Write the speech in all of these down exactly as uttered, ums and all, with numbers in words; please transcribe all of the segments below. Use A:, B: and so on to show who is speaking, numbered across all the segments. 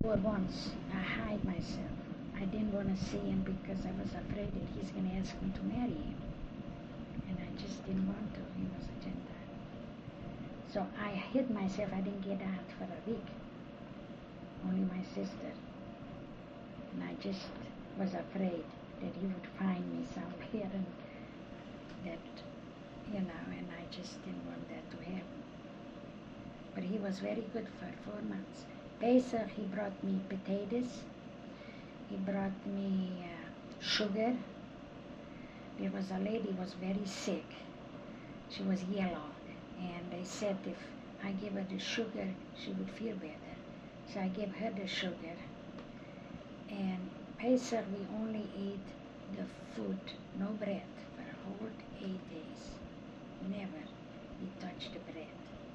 A: For once, I hide myself. I didn't want to see him because I was afraid that he's going to ask me to marry him. And I just didn't want to. He was a Gentile. So I hid myself. I didn't get out for a week. Only my sister. And I just was afraid that he would find me somewhere and that, you know, and I just didn't want that to happen. But he was very good for four months. Pesach, he brought me potatoes. He brought me uh, sugar. There was a lady who was very sick. She was yellow. And they said if I give her the sugar, she would feel better. So I gave her the sugar. And Pesach, we only ate the food, no bread, for a whole eight days. Never we touched the bread.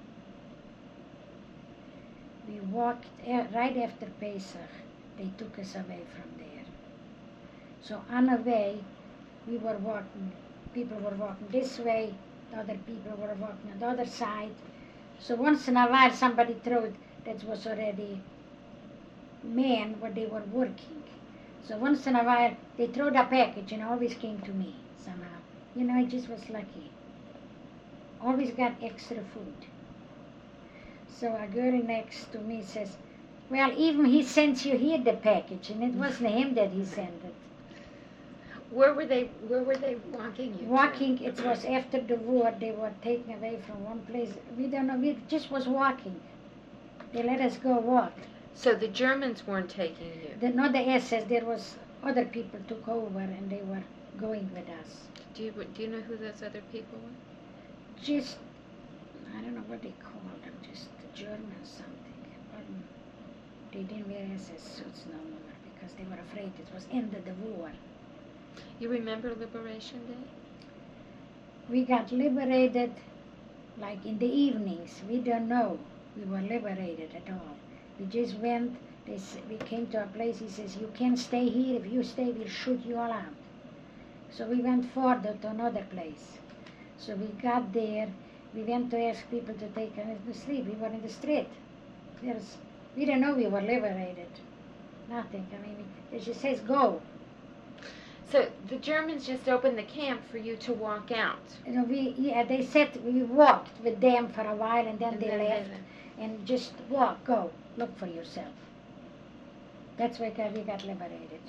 A: We walked, uh, right after Pesach, they took us away from there. So on the way, we were walking, people were walking this way, the other people were walking on the other side. So once in a while somebody threw, that was already men where they were working. So once in a while they threw a package and always came to me somehow. You know, I just was lucky. Always got extra food. So a girl next to me says, well, even he sends you here the package, and it wasn't him that he sent it.
B: Where were they, where were they walking you
A: Walking,
B: to?
A: it was after the war, they were taken away from one place. We don't know, we just was walking. They let us go walk.
B: So the Germans weren't taking you?
A: The, not the S S, there was other people took over and they were going with us.
B: Do you, do you know who those other people were?
A: Just, I don't know what they called them, just the Germans something. Um, they didn't wear S S suits no more because they were afraid it was end of the war.
B: You remember Liberation Day?
A: We got liberated like in the evenings. We don't know we were liberated at all. We just went, they, we came to a place, he says, you can't stay here. If you stay, we'll shoot you all out. So we went further to another place. So we got there, we went to ask people to take us to sleep. We were in the street. There's, we didn't know we were liberated. Nothing. I mean, it just says go.
B: So the Germans just opened the camp for you to walk out.
A: You know, we yeah, they said we walked with them for a while and then
B: And
A: they
B: then
A: left
B: they
A: and just walk, go, look for yourself. That's why we got liberated.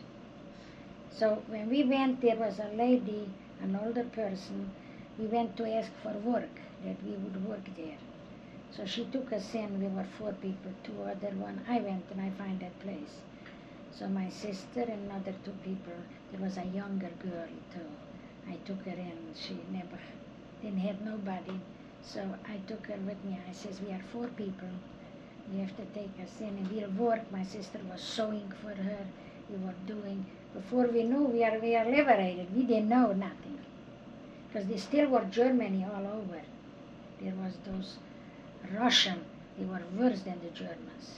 A: So when we went, there was a lady, an older person. We went to ask for work, that we would work there. So she took us in. We were four people, two other one. I went and I found that place. So my sister and another two people, there was a younger girl too. I took her in. She never, didn't have nobody. So I took her with me. I says, we are four people. You have to take us in and we'll work. My sister was sewing for her. We were doing, before we knew we are, we are liberated. We didn't know nothing. Because they still were Germany all over. There was those Russian, they were worse than the Germans.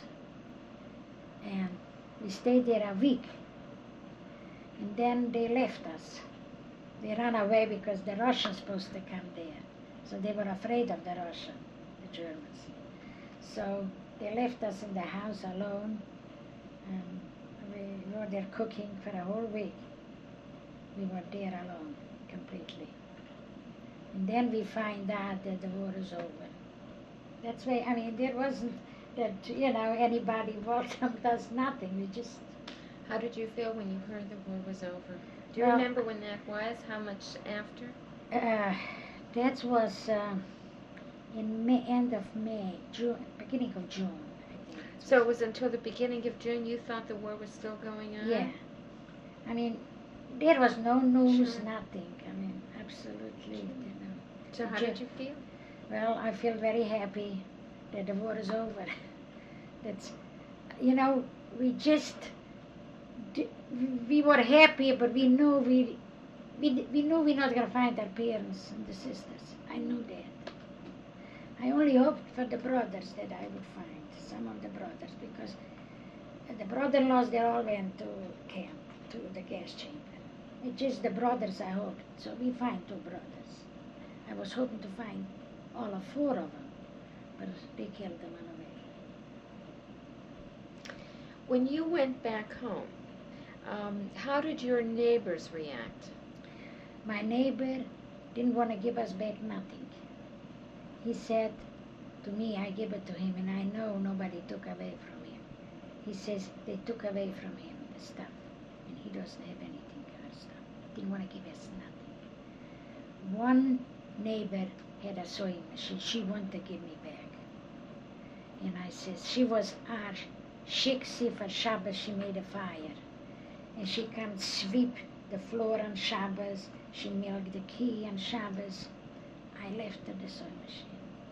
A: And we stayed there a week. And then they left us. They ran away because the Russians supposed to come there. So they were afraid of the Russian, the Germans. So they left us in the house alone. And we were there cooking for a whole week. We were there alone, completely. And then we find out that the war is over. That's why, I mean, there wasn't that, you know, anybody welcomed us, nothing. We just...
B: How did you feel when you heard the war was over? Do you
A: Well,
B: remember when that was? How much after?
A: Uh, that was uh, in May, end of May, June, beginning of June, I think.
B: So it was until the beginning of June you thought the war was still going on?
A: Yeah. I mean, there was no news,
B: Sure.
A: nothing. I mean, absolutely, you know.
B: So how
A: Ju-
B: did you feel?
A: Well, I feel very happy that the war is over. That's, you know, we just, d- we were happy, but we knew we, we, we knew we're not going to find our parents and the sisters. I knew that. I only hoped for the brothers that I would find, some of the brothers, because the brother-in-laws, they all went to camp, to the gas chamber. It's just the brothers I hoped. So we find two brothers. I was hoping to find all of four of them, but they killed them on the way.
B: When you went back home, um, how did your neighbors react?
A: My neighbor didn't want to give us back nothing. He said to me, I give it to him, and I know nobody took away from him. He says they took away from him the stuff, and he doesn't have anything, our stuff. Didn't want to give us nothing. One neighbor had a sewing machine. She wanted to give me back. And I says, she was our shiksi for Shabbos. She made a fire. And she come sweep the floor on Shabbos. She milked the key on Shabbos. I left her the sewing machine.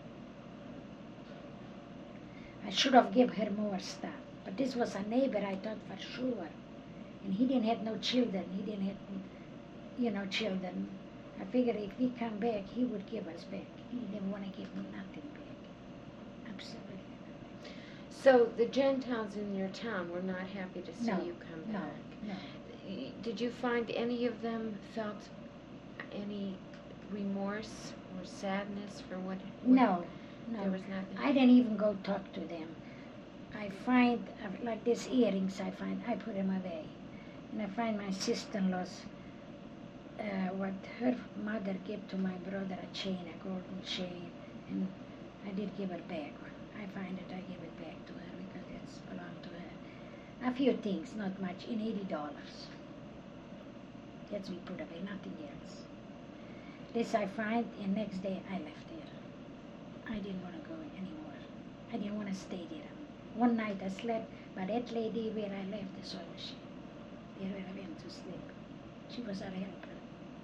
A: I should have given her more stuff. But this was a neighbor, I thought for sure. And he didn't have no children. He didn't have, you know, children. I figured if we come back, he would give us back. He didn't want to give me nothing back. Absolutely nothing.
B: So the Gentiles in your town were not happy to see
A: No,
B: you come
A: no,
B: back.
A: no.
B: Y- Did you find any of them felt any remorse or sadness for what? what
A: No,
B: There
A: no.
B: was nothing.
A: I didn't even go talk to them. I find, uh, like these earrings I find, I put them away. And I find my sister-in-law's, uh, what her mother gave to my brother, a chain, a golden chain. And I did give her back. I find it, I give it back to her because it's belonged to her. A few things, not much, in eighty dollars. That's we put away, nothing else. This I find, and next day I left there. I didn't want to go anymore. I didn't want to stay there. One night I slept by that lady where I left the sewing machine. There where I went to sleep. She was our helper.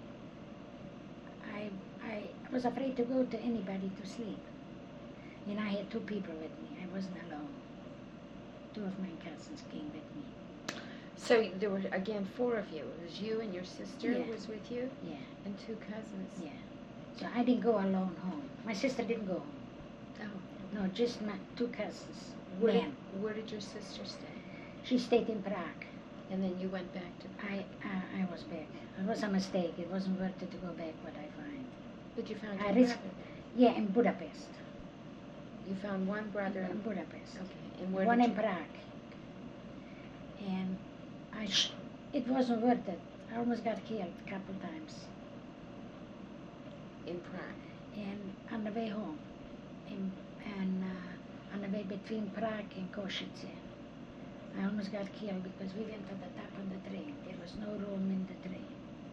A: I, I was afraid to go to anybody to sleep. And I had two people with me. I wasn't alone. Two of my cousins came with me.
B: So there were again four of you. It was you and your sister
A: Yeah.
B: was with you,
A: Yeah,
B: and two cousins.
A: yeah. So I didn't go alone home. My sister didn't go home.
B: Oh.
A: No, just my two cousins.
B: Where did,
A: Men.
B: where did your sister stay?
A: She stayed in Prague.
B: And then you went back to.
A: I, I, I was back. It was a mistake. It wasn't worth it to go back, what I find.
B: But you found
A: I
B: your
A: risked-
B: brother.
A: Yeah, in Budapest.
B: You found one brother.
A: In Budapest.
B: Okay. And where
A: One
B: did
A: in
B: you?
A: Prague. And I sh- it wasn't worth it. I almost got killed a couple times.
B: In Prague.
A: And on the way home, in, and uh, on the way between Prague and Košice, I almost got killed because we went to the top of the train. There was no room in the train.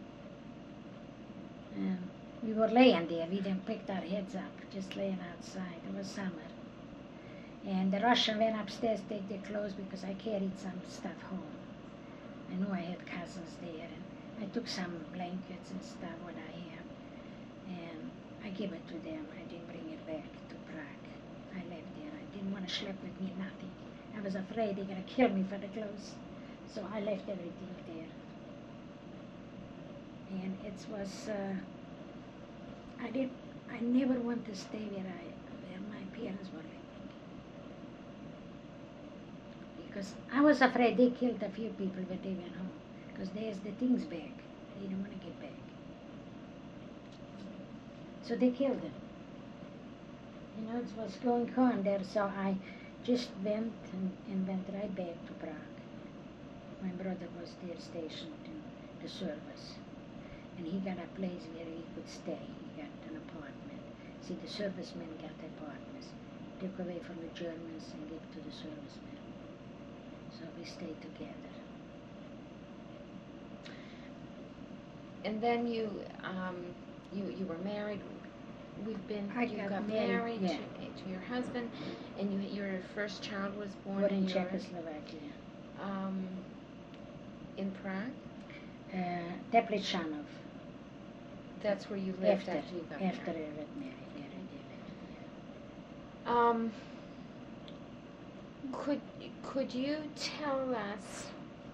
A: And we were laying there. We didn't pick our heads up, just laying outside. It was summer. And the Russian went upstairs to take their clothes because I carried some stuff home. I knew I had cousins there, and I took some blankets and stuff, what I have, and I gave it to them. I didn't bring it back to Prague. I left there. I didn't want to schlep with me nothing. I was afraid they're going to kill me for the clothes, so I left everything there. And it was, uh, I did, I never want to stay where I, where my parents were living. Because I was afraid they killed a few people when they went home. Because there's the things back. They didn't want to get back. So they killed them. You know, it was going on there, so I just went and, and went right back to Prague. My brother was there stationed in the service. And he got a place where he could stay. He got an apartment. See, the servicemen got apartments. Took away from the Germans and gave to the servicemen. So we stayed together.
B: And then you, um, you, you were married. We've been.
A: I
B: you
A: got
B: got
A: married,
B: married
A: yeah.
B: to, to your husband, and you, your first child was born,
A: Born in
B: Europe,
A: Czechoslovakia.
B: um, in Prague.
A: Uh, Teplichanov.
B: That's where you lived
A: After,
B: after you got
A: after I
B: married.
A: got married. Yeah, I did.
B: Um, could could you tell us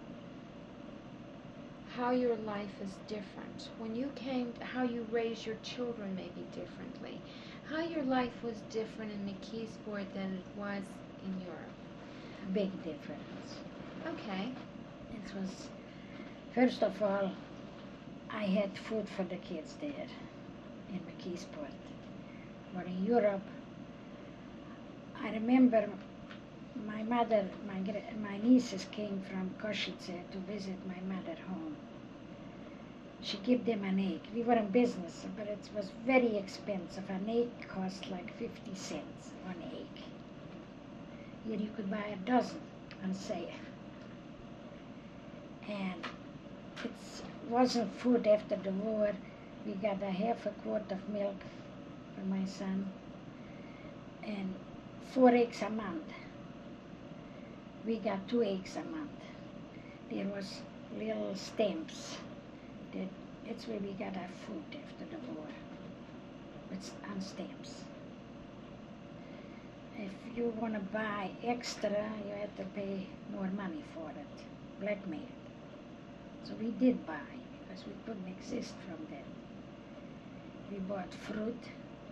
B: how your life is different when you came? How you raised your children maybe differently. How your life was different in McKeesport than it was in Europe.
A: Big difference.
B: Okay.
A: It was, first of all, I had food for the kids there in McKeesport. But in Europe, I remember my mother, my gra- my nieces came from Košice to visit my mother home. She gave them an egg. We were in business, but it was very expensive. An egg cost like fifty cents, one egg. Here you could buy a dozen on sale. And it wasn't food after the war. We got a half a quart of milk for my son and four eggs a month. We got two eggs a month. There was little stamps. That, that's where we got our food after the war. It's on stamps. If you want to buy extra, you have to pay more money for it, blackmail. So we did buy, because we couldn't exist from that. We bought fruit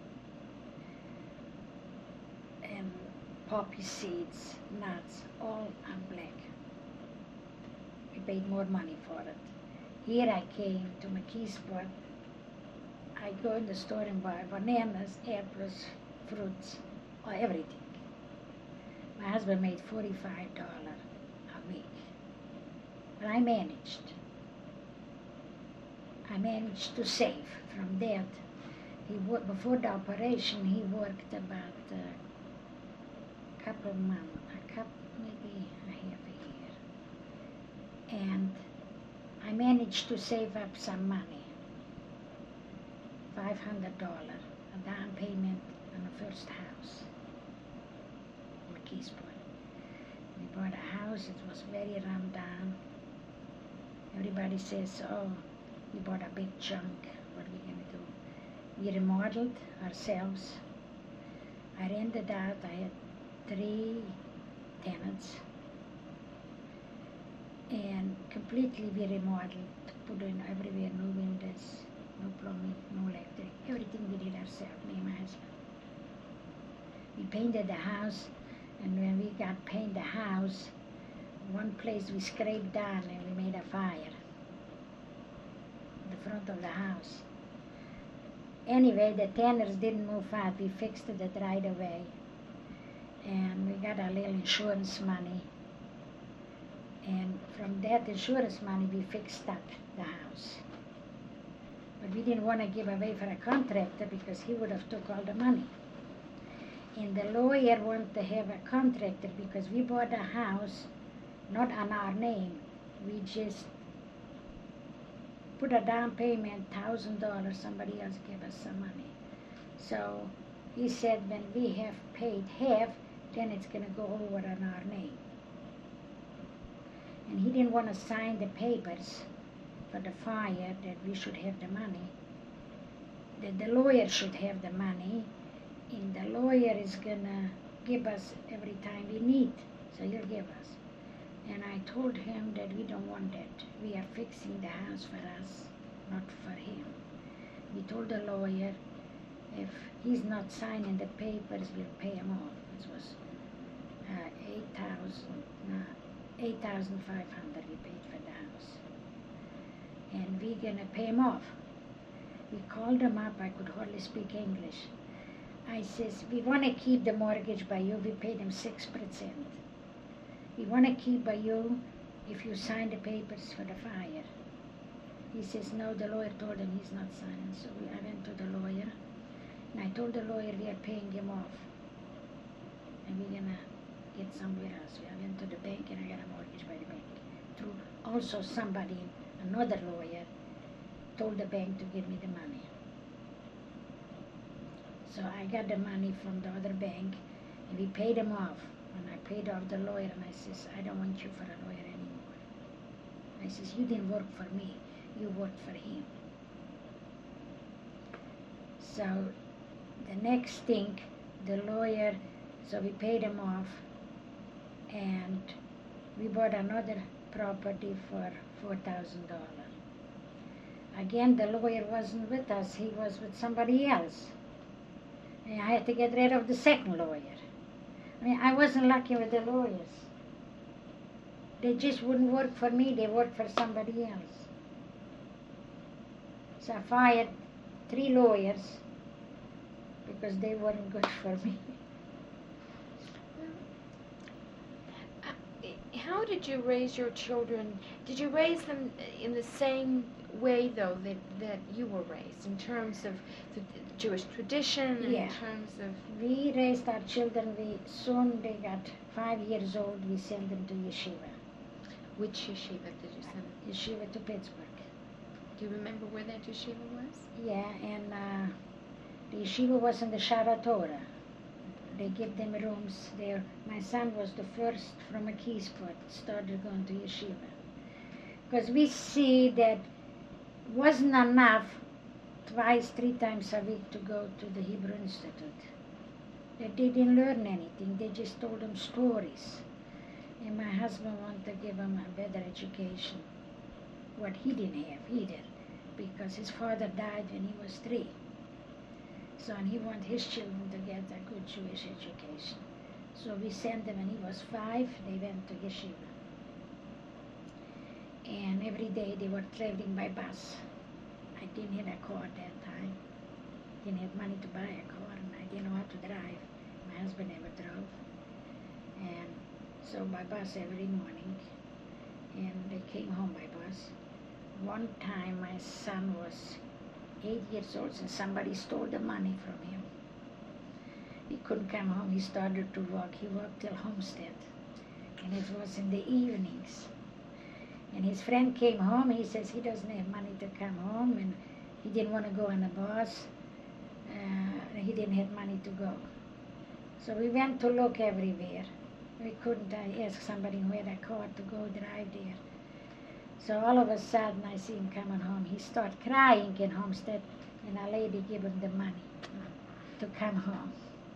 A: and poppy seeds, nuts, all on black. We paid more money for it. Here I came to McKeesport. I go in the store and buy bananas, apples, fruits, or everything. My husband made forty-five dollars a week. But I managed. I managed to save from that. He worked, before the operation, he worked about a couple of months, a couple, maybe a half a year. And I managed to save up some money, five hundred dollars, a down payment on the first house, McKeesport. We bought a house, it was very run down. Everybody says, oh, we bought a big chunk, what are we going to do? We remodeled ourselves. I rented out, I had three tenants. And completely we remodeled, put in everywhere, no windows, no plumbing, no electric, everything we did ourselves, me and my husband. We painted the house, and when we got painted the house, one place we scraped down and we made a fire in the front of the house. Anyway, the tenants didn't move out, we fixed it right away. And we got a little insurance money. And from that insurance money, we fixed up the house. But we didn't want to give away for a contractor because he would have took all the money. And the lawyer wanted to have a contractor because we bought a house, not on our name. We just put a down payment, thousand dollars, somebody else gave us some money. So he said when we have paid half, then it's going to go over on our name. And he didn't want to sign the papers for the fire that we should have the money. That the lawyer should have the money, and the lawyer is gonna give us every time we need, so he'll give us. And I told him that we don't want that. We are fixing the house for us, not for him. We told the lawyer if he's not signing the papers, we'll pay him off. It was uh, eight thousand. No, eight thousand five hundred we paid for the house. And we're gonna pay him off. We called him up, I could hardly speak English. I says, we wanna keep the mortgage by you, we paid him six percent. We wanna keep by you if you sign the papers for the fire. He says, no, the lawyer told him he's not signing. So we, I went to the lawyer, and I told the lawyer we are paying him off. And we're gonna get somewhere else. I went to the bank and I got a mortgage by the bank. Through also somebody, another lawyer, told the bank to give me the money. So I got the money from the other bank and we paid him off. And I paid off the lawyer and I says, I don't want you for a lawyer anymore. I says, you didn't work for me, you worked for him. So the next thing, the lawyer, so we paid him off. And we bought another property for four thousand dollars. Again, the lawyer wasn't with us, he was with somebody else. And I had to get rid of the second lawyer. I mean, I wasn't lucky with the lawyers. They just wouldn't work for me, they worked for somebody else. So I fired three lawyers because they weren't good for me.
B: how did you raise your children? Did you raise them in the same way, though, that, that you were raised, in terms of the Jewish tradition, and
A: Yeah.
B: in terms of...
A: We raised our children. We soon they got five years old. We sent them to yeshiva.
B: Which yeshiva did you send them?
A: Yeshiva to Pittsburgh.
B: Do you remember where that yeshiva was?
A: Yeah, and uh, the yeshiva was in the Shara Torah. They give them rooms there. My son was the first from a Keysport started going to yeshiva. Because we see that wasn't enough twice, three times a week to go to the Hebrew Institute. That they didn't learn anything. They just told them stories. And my husband wanted to give him a better education. What he didn't have either, because his father died when he was three. So and he wanted his children to get a good Jewish education. So we sent them when he was five, they went to yeshiva. And every day they were traveling by bus. I didn't have a car at that time. Didn't have money to buy a car, and I didn't know how to drive. My husband never drove. And so by bus every morning. And they came home by bus. One time my son was eight years old and somebody stole the money from him. He couldn't come home. He started to walk. He walked till Homestead. And it was in the evenings. And his friend came home. He says he doesn't have money to come home, and he didn't want to go on the bus. Uh, he didn't have money to go. So we went to look everywhere. We couldn't uh, ask somebody who had a car to go drive there. So all of a sudden I see him coming home. He started crying in Homestead, and a lady gave him the money to come home.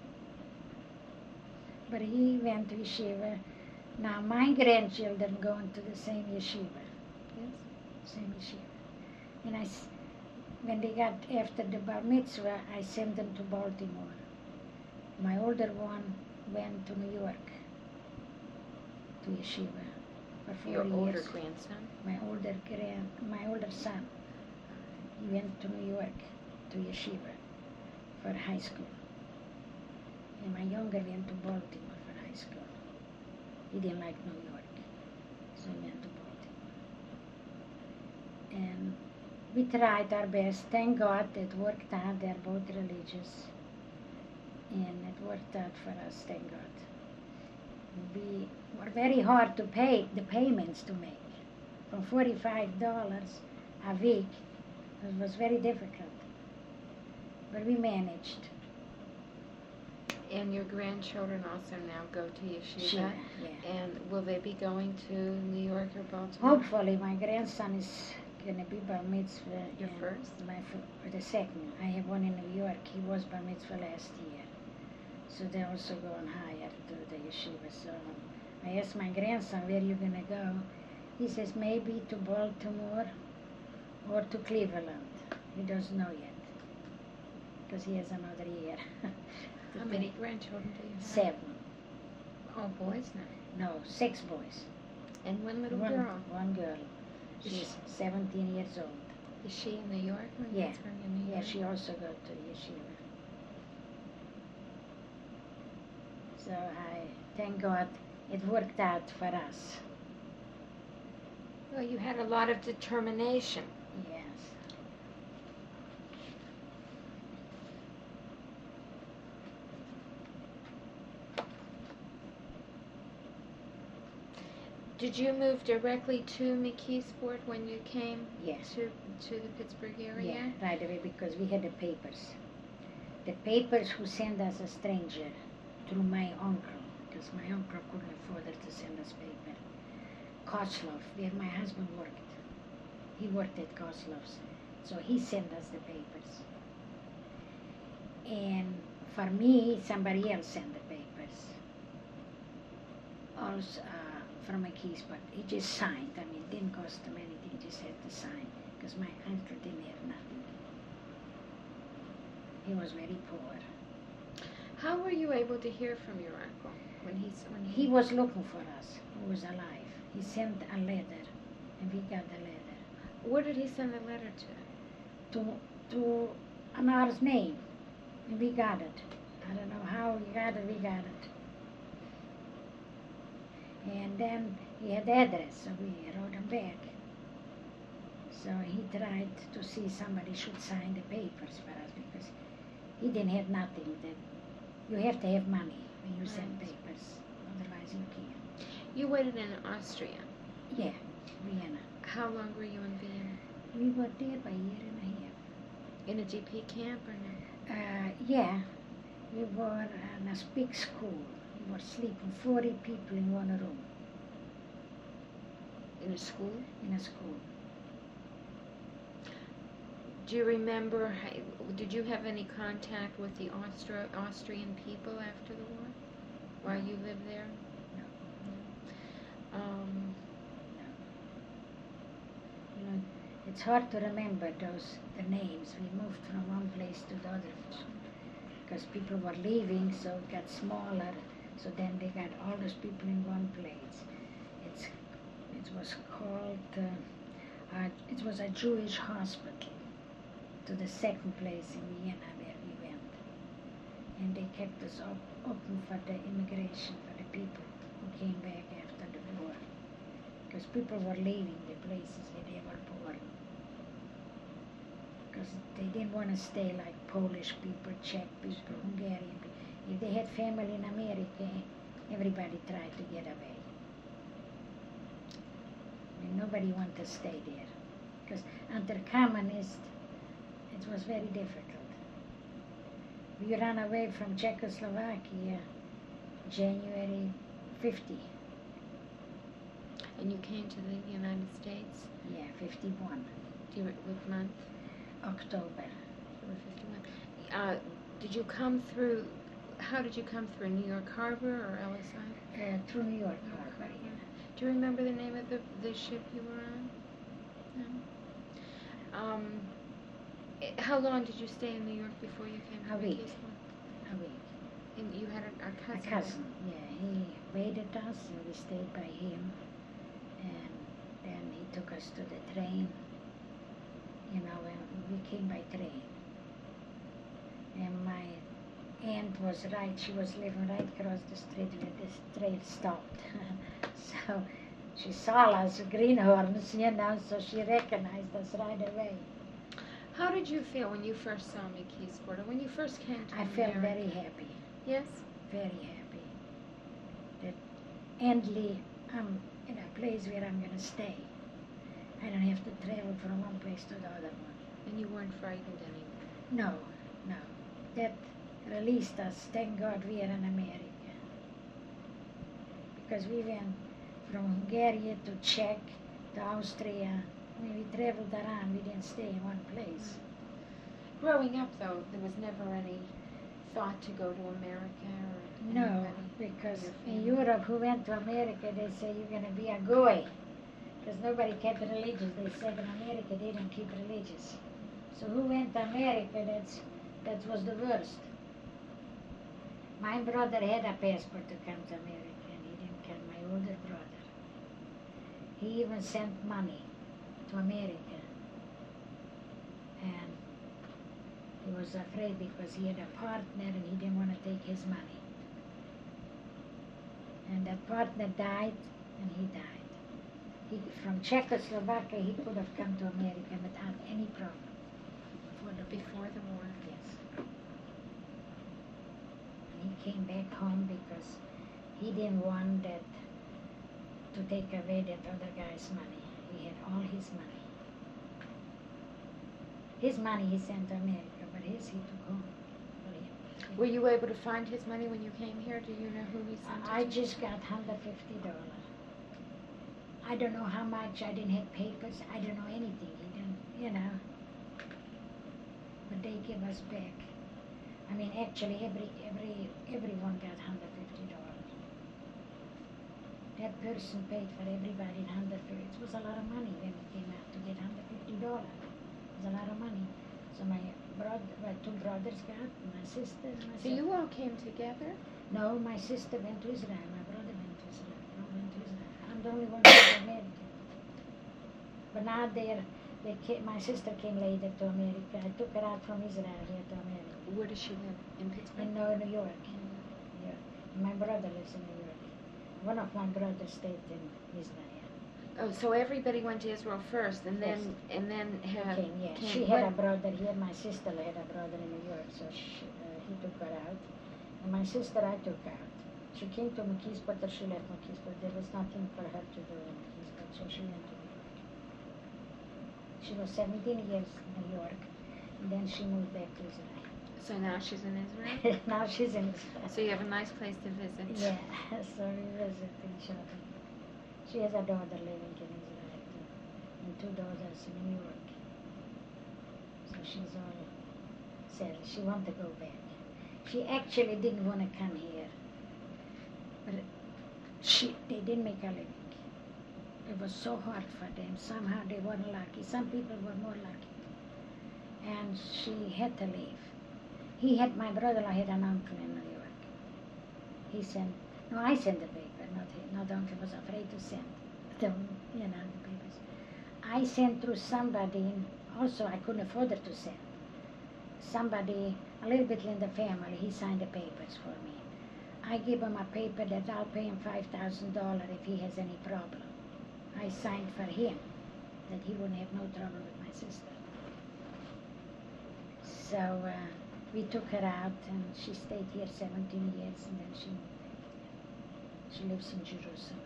A: But he went to yeshiva. Now my grandchildren going to the same yeshiva. Yes, same yeshiva. And I, s- when they got after the bar mitzvah, I sent them to Baltimore. My older one went to New York to yeshiva for four
B: Your
A: years.
B: older grandson?
A: My older grand, my older son, he went to New York to yeshiva for high school. And my younger went to Baltimore for high school. He didn't like New York, so he went to Baltimore. And we tried our best. Thank God it worked out. They're both religious. And it worked out for us, thank God. We were very hard to pay, the payments to make. From forty-five dollars a week, it was very difficult. But we managed.
B: And your grandchildren also now go to yeshiva?
A: Shiva, yeah.
B: And will they be going to New York or Baltimore?
A: Hopefully, my grandson is going to be bar mitzvah.
B: Your
A: and
B: first?
A: My f- the second. I have one in New York. He was bar mitzvah last year. So they're also going higher to the yeshiva. So I asked my grandson, where are you going to go? He says, maybe to Baltimore or to Cleveland. He doesn't know yet, because he has another year. to
B: How
A: do-
B: many grandchildren do you have?
A: Seven.
B: Oh, boys now.
A: No, six boys.
B: And one little
A: one,
B: girl.
A: One girl.
B: Is
A: She's seventeen years old.
B: Is she in New York? Or
A: Yeah.
B: Pittsburgh in New
A: Yeah,
B: York?
A: she also go to yeshiva. So I thank God it worked out for us.
B: Well, you had a lot of determination.
A: Yes.
B: Did you move directly to McKeesport when you came
A: Yes.
B: to to the Pittsburgh area?
A: Yeah, right away, because we had the papers. The papers who sent us a stranger through my uncle, because my uncle couldn't afford it to send us paper. Koslov, where my husband worked. He worked at Koslov's, so he sent us the papers. And for me, somebody else sent the papers. Also uh, from a keys, but he just signed. I mean, it didn't cost him anything, just had to sign, because my uncle didn't have nothing. He was very poor.
B: How were you able to hear from your uncle when he's when
A: He was looking for us, who was alive. He sent a letter, and we got the letter.
B: Where did he send the letter to?
A: To, to Anar's name, and we got it. I don't know how we got it, we got it. And then he had the address, so we wrote him back. So he tried to see somebody should sign the papers for us because he didn't have nothing. That you have to have money when you send
B: Right.
A: papers, otherwise you can't.
B: You waited in Austria.
A: Yeah, Vienna.
B: How long were you in Vienna?
A: We were there by a year and a half.
B: In a G P camp or no?
A: Uh, yeah, we were in a big school. We were sleeping forty people in one room
B: In a school?
A: in a school.
B: Do you remember, how, did you have any contact with the Austro, Austrian people after the war? While
A: No.
B: you lived there?
A: No.
B: No. Um,
A: You know, it's hard to remember those the names. We moved from one place to the other because people were leaving, so it got smaller. So then they got all those people in one place. It's it was called uh, uh, it was a Jewish hospital. To the second place in Vienna where we went, and they kept us op open for the immigration for the people who came back after the war. Because people were leaving the places where they were born. Because they didn't want to stay like Polish people, Czech people, Hungarian people. If they had family in America, everybody tried to get away. And nobody wanted to stay there. Because under communist, it was very difficult. We ran away from Czechoslovakia January fifty.
B: and you came to the United States?
A: Yeah, fifty-one.
B: Do you, what month?
A: October.
B: You were fifty-one. Uh, did you come through, how did you come through, New York Harbor or Ellis Island?
A: Uh, through New York
B: New York
A: Harbor,
B: Harbor.
A: yeah.
B: Do you remember the name of the, the ship you were on? No? Um, eh, how long did you stay in New York before you came to
A: A week.
B: McKeesport?
A: A week.
B: And you had a, a
A: A
B: cousin?
A: cousin, yeah. He waited us and we stayed by him. And then he took us to the train. You know, and we came by train. And my aunt was right. She was living right across the street where the train stopped. So she saw us greenhorns, you know, so she recognized us right away.
B: How did you feel when you first saw McKeesport, or when you first came to
A: I
B: America?
A: felt very happy,
B: Yes?
A: very happy. That endly I'm in a place where I'm going to stay. I don't have to travel from one place to the other one.
B: And you weren't frightened anymore?
A: No, no. That released us. Thank God we are in America. Because we went from Hungary to Czech to Austria. I mean, we traveled around. We didn't stay in one place.
B: Growing up, though, there was never any thought to go to America or
A: No,
B: anybody?
A: because
B: Your
A: in
B: family?
A: Europe, who went to America, they say you're going to be a goy. Because nobody kept religious. They said in America they don't keep religious. So who went to America, that's, that was the worst. My brother had a passport to come to America, and he didn't come, my older brother. He even sent money to America. And he was afraid because he had a partner and he didn't want to take his money. And that partner died, and he died. He, from Czechoslovakia, he could have come to America without any problem. Before the
B: Before the war?
A: Yes. And he came back home because he didn't want that to take away that other guy's money. He had all his money. His money he sent to America, but his he took home for him.
B: Were you able to find his money when you came here? Do you know who he sent
A: I
B: it to?
A: just got one hundred fifty dollars. I don't know how much. I didn't have papers. I don't know anything. He didn't, you know. But they give us back. I mean, actually, every every everyone got one hundred fifty dollars. That person paid for everybody one hundred fifty. It was a lot of money when we came out to get one hundred fifty dollars. It was a lot of money. So my brother, my two brothers got, my sister, and myself.
B: So you all came together?
A: No, my sister went to Israel. My brother went to Israel. I went to Israel. I'm the only one who went to America. But now they're, they came, my sister came later to America. I took her out from Israel here to America.
B: Where does she live? In Pittsburgh?
A: In uh, New York. Yeah. My brother lives in New York. one of my brothers stayed in Israel.
B: Oh, so everybody went to Israel first, and then
A: Yes.
B: and then
A: He
B: have
A: came, yeah.
B: came-
A: She had
B: what-
A: a brother here. My sister had a brother in New York, so she, uh, he took her out. And my sister I took out. She came to McKeesport, but she left McKeesport. There was nothing for her to do in McKeesport, so she went to New York. She was seventeen years in New York, and then she moved back to Israel.
B: So now she's in Israel.
A: Now she's in Israel.
B: So you have a nice place to visit.
A: Yeah, so we visit each other. She has a daughter living in Israel too, and two daughters in New York. So she's all sad. She wants to go back. She actually didn't want to come here, but she they didn't make a living. It was so hard for them. Somehow they weren't lucky. Some people were more lucky, and she had to leave. He had my brother-in-law had an uncle in New York. He sent no, I sent the paper, not he. Not the uncle was afraid to send them, you know, the papers. I sent through somebody. Also, I couldn't afford it to send. Somebody a little bit in the family. He signed the papers for me. I give him a paper that I'll pay him five thousand dollars if he has any problem. I signed for him that he wouldn't have no trouble with my sister. So uh, we took her out, and she stayed here seventeen years, and then she moved back here. She lives in Jerusalem.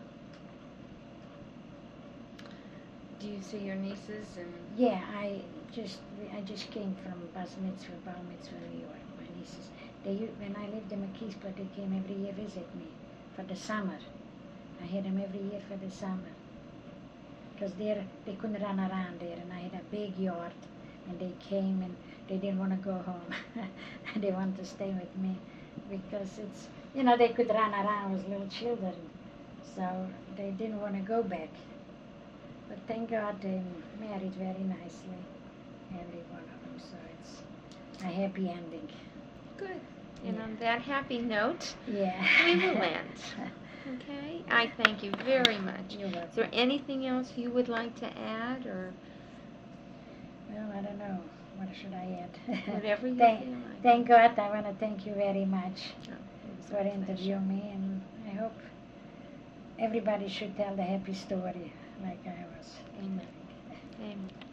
B: Do you see your nieces and?
A: Yeah, I just I just came from Bas Mitzvah, Bar Mitzvah, New York. My nieces, they u- when I lived in McKeesport, they came every year visit me for the summer. I had them every year for the summer because there they couldn't run around there, and I had a big yard, and they came and they didn't want to go home. They wanted to stay with me because it's you know they could run around with little children, so they didn't want to go back. But thank God they married very nicely, every one of them, so it's a happy ending.
B: Good. And
A: Yeah.
B: on that happy note,
A: Yeah.
B: we will end. Okay? I thank you very much.
A: You're welcome.
B: Is there anything else you would like to add, or
A: Well, I don't know. What should I add?
B: whatever you
A: thank,
B: feel like?
A: thank God. I want to thank you very much
B: Oh, it was
A: for
B: my pleasure.
A: interviewing me, and I hope everybody should tell the happy story like I was.
B: Amen. Amen.